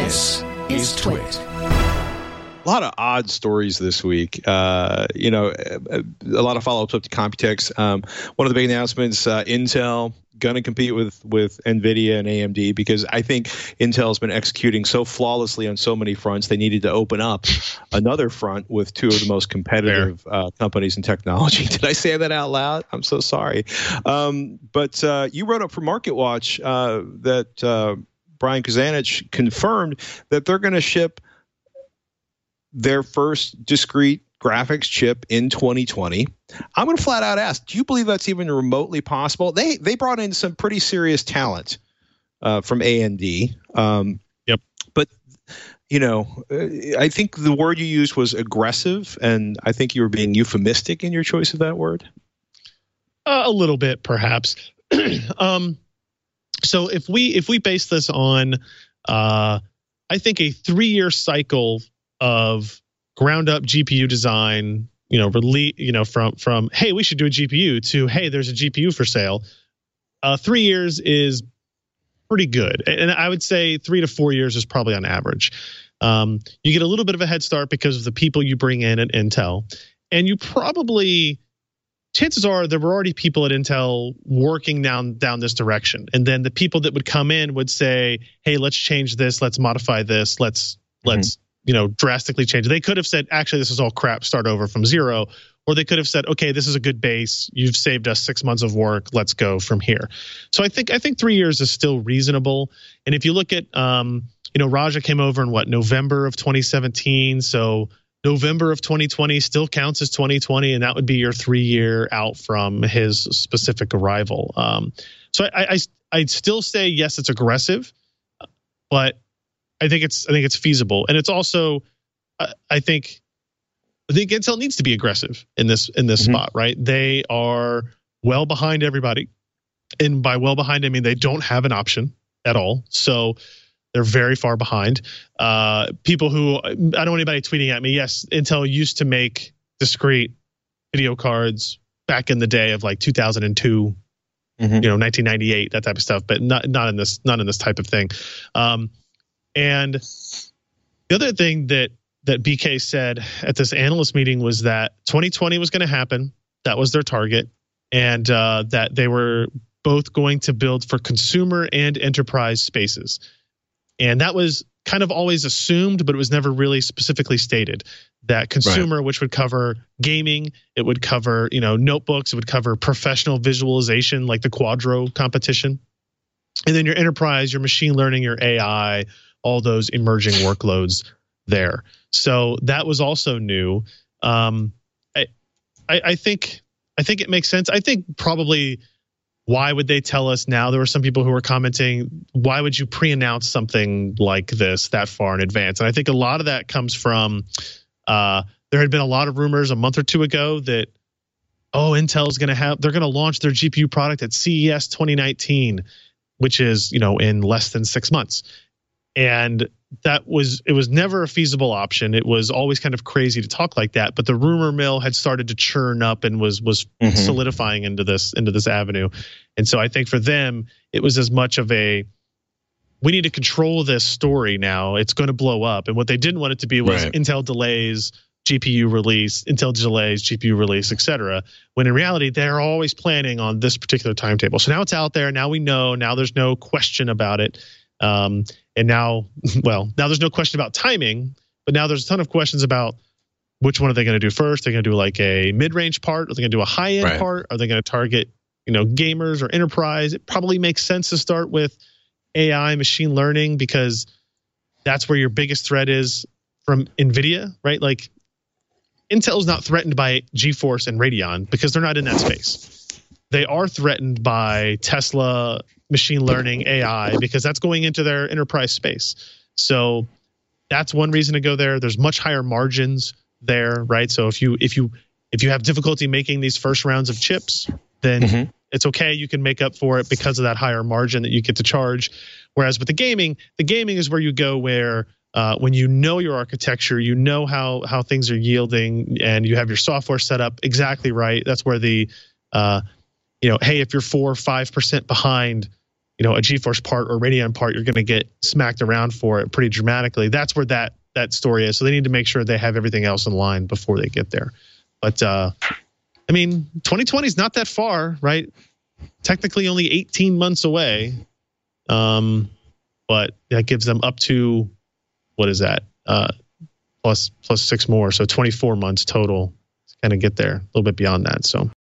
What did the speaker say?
This is Twit. A lot of odd stories this week. A lot of follow-ups up to Computex. One of the big announcements, Intel going to compete with NVIDIA and AMD because I think Intel's been executing so flawlessly on so many fronts. They needed to open up another front with two of the most competitive companies in technology. Did I say that out loud? I'm so sorry. But you wrote up for MarketWatch that Brian Krzanich confirmed that they're going to ship their first discrete graphics chip in 2020. I'm going to flat out ask, do you believe that's even remotely possible? They brought in some pretty serious talent from A&D. Yep. But, I think the word you used was aggressive, and I think you were being euphemistic in your choice of that word. A little bit, perhaps. So if we base this on, I think a 3-year cycle of ground up GPU design, from hey, we should do a GPU to hey, there's a GPU for sale. 3 years is pretty good, and I would say 3 to 4 years is probably on average. You get a little bit of a head start because of the people you bring in at Intel, and you probably, chances are there were already people at Intel working down this direction, and then the people that would come in would say, hey, let's change this, let's modify this, let's drastically change it. They could have said, actually, this is all crap, start over from zero. Or they could have said, okay, this is a good base. You've saved us 6 months of work. Let's go from here. So I think 3 years is still reasonable. And if you look at, Raja came over in November of 2017. So November of 2020 still counts as 2020. And that would be your 3 year out from his specific arrival. So I'd still say, yes, it's aggressive, but I think it's feasible, and it's also I think Intel needs to be aggressive in this spot, right? They are well behind everybody, and by well behind I mean they don't have an option at all, so they're very far behind. People who, I don't want anybody tweeting at me. Yes, Intel used to make discrete video cards back in the day of like 2002, 1998, that type of stuff, but not in this type of thing. And the other thing that BK said at this analyst meeting was that 2020 was going to happen. That was their target. And that they were both going to build for consumer and enterprise spaces. And that was kind of always assumed, but it was never really specifically stated. That consumer, which would cover gaming, it would cover, notebooks, it would cover professional visualization like the Quadro competition. And then your enterprise, your machine learning, your AI, all those emerging workloads there. So that was also new. I think it makes sense. I think probably why would they tell us now? There were some people who were commenting, why would you pre-announce something like this that far in advance? And I think a lot of that comes from there had been a lot of rumors a month or two ago that, Intel's they're going to launch their GPU product at CES 2019, which is, in less than 6 months. And it was never a feasible option. It was always kind of crazy to talk like that, but the rumor mill had started to churn up and was solidifying into this avenue. And so I think for them, it was as much of we need to control this story now. It's going to blow up. And what they didn't want it to be was Intel delays GPU release, Intel delays GPU release, etc. When in reality, they're always planning on this particular timetable. So now it's out there. Now we know. Now there's no question about it. And now there's no question about timing, but now there's a ton of questions about which one are they going to do first? They're going to do like a mid-range part? Are they going to do a high-end part? Are they going to target, gamers or enterprise? It probably makes sense to start with AI, machine learning, because that's where your biggest threat is from NVIDIA, right? Like Intel is not threatened by GeForce and Radeon because they're not in that space. They are threatened by Tesla, machine learning, AI, because that's going into their enterprise space. So that's one reason to go there. There's much higher margins there, right? So if you have difficulty making these first rounds of chips, then it's okay. You can make up for it because of that higher margin that you get to charge. Whereas with the gaming is where you go where when you know your architecture, you know how things are yielding, and you have your software set up exactly right. That's where the hey, if you're 4 or 5% behind a GeForce part or Radeon part, you're going to get smacked around for it pretty dramatically. That's where that story is. So they need to make sure they have everything else in line before they get there. But 2020 is not that far, right? Technically only 18 months away. But that gives them up to, what is that? Plus 6 more. So 24 months total to kind of get there, a little bit beyond that. So